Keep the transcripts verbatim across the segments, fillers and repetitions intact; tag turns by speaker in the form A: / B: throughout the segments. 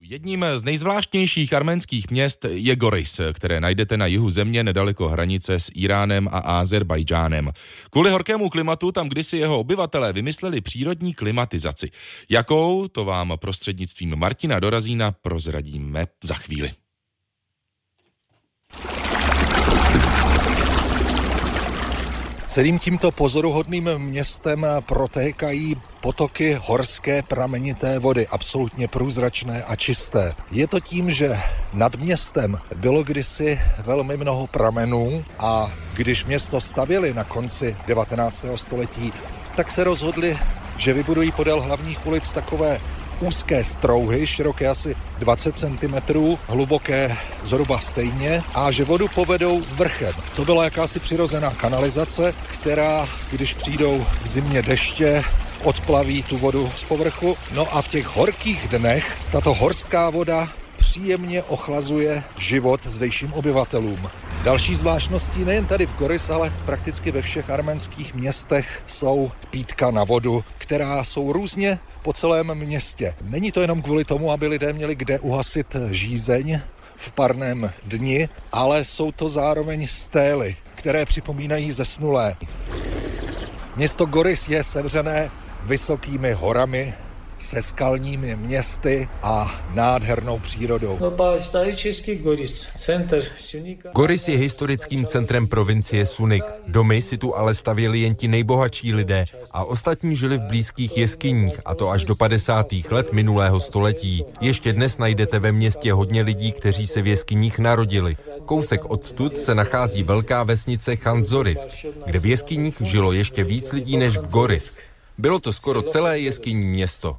A: Jedním z nejzvláštnějších arménských měst je Goris, které najdete na jihu země nedaleko hranice s Íránem a Ázerbájdžánem. Kvůli horkému klimatu tam kdysi jeho obyvatelé vymysleli přírodní klimatizaci. Jakou, to vám prostřednictvím Martina Dorazína prozradíme za chvíli.
B: Celým tímto pozoruhodným městem protékají potoky horské pramenité vody, absolutně průzračné a čisté. Je to tím, že nad městem bylo kdysi velmi mnoho pramenů a když město stavěli na konci devatenáctého století, tak se rozhodli, že vybudují podél hlavních ulic takové úzké strouhy, široké asi dvacet centimetrů, hluboké zhruba stejně a že vodu povedou vrchem. To byla jakási přirozená kanalizace, která, když přijdou v zimě deště, odplaví tu vodu z povrchu. No a v těch horkých dnech tato horská voda příjemně ochlazuje život zdejším obyvatelům. Další zvláštností nejen tady v Goris, ale prakticky ve všech arménských městech jsou pítka na vodu, která jsou různě po celém městě. Není to jenom kvůli tomu, aby lidé měli kde uhasit žízeň v parném dni, ale jsou to zároveň stély, které připomínají zesnulé. Město Goris je sevřené vysokými horami, se skalními městy a nádhernou přírodou.
C: Goris je historickým centrem provincie Sunik. Domy si tu ale stavěli jen ti nejbohatší lidé a ostatní žili v blízkých jeskyních, a to až do padesátých let minulého století. Ještě dnes najdete ve městě hodně lidí, kteří se v jeskyních narodili. Kousek odtud se nachází velká vesnice Chantzoris, kde v jeskyních žilo ještě víc lidí než v Goris. Bylo to skoro celé jeskyní město.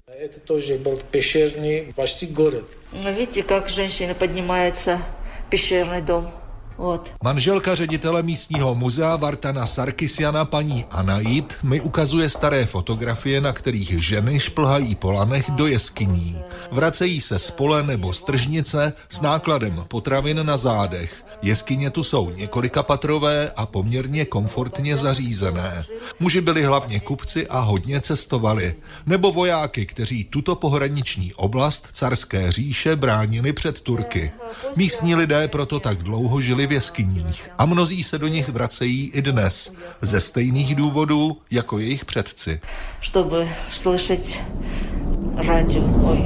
D: Vidíte, jak žena podnímáется pešerný dom. Вот.
B: Manželka ředitele místního muzea Vartana Sarkisiana, paní Anaid, mi ukazuje staré fotografie, na kterých ženy šplhají po lanech do jeskyní. Vracejí se z pole nebo z tržnice s nákladem potravin na zádech. Jeskyně tu jsou několikapatrové a poměrně komfortně zařízené. Muži byli hlavně kupci a hodně cestovali. Nebo vojáky, kteří tuto pohraniční oblast carské říše bránili před Turky. Místní lidé proto tak dlouho žili v jeskyních a mnozí se do nich vracejí i dnes. Ze stejných důvodů jako jejich předci.
D: Чтобы слышать радио. Ой.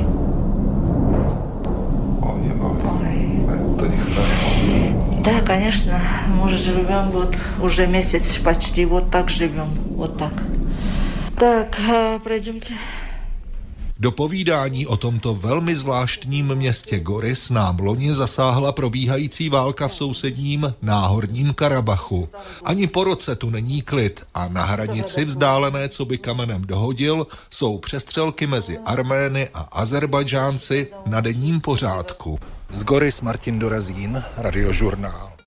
B: Oj, oj. Oj. To нехорошо.
D: Да, конечно, мы живем вот уже месяц почти вот так живем, вот так. Так, пройдемте.
B: Do povídání o tomto velmi zvláštním městě Goris nám loni zasáhla probíhající válka v sousedním náhorním Karabachu. Ani po roce tu není klid a na hranici vzdálené, co by kamenem dohodil, jsou přestřelky mezi Armény a Azerbajdžánci na denním pořádku. Z Goris Martin Dorazín, Radiožurnál.